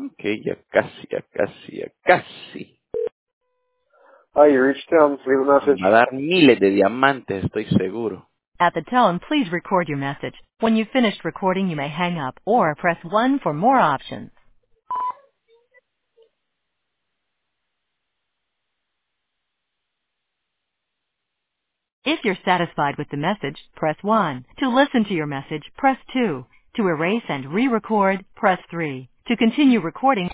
Ok, ya casi, ya casi, ya casi. Hi, you reached Tom. Leave a message. Va a dar miles de diamantes, estoy seguro. At the tone, please record your message. When you've finished recording, you may hang up or press 1 for more options. If you're satisfied with the message, press 1. To listen to your message, press 2. To erase and re-record, press 3. To continue recording,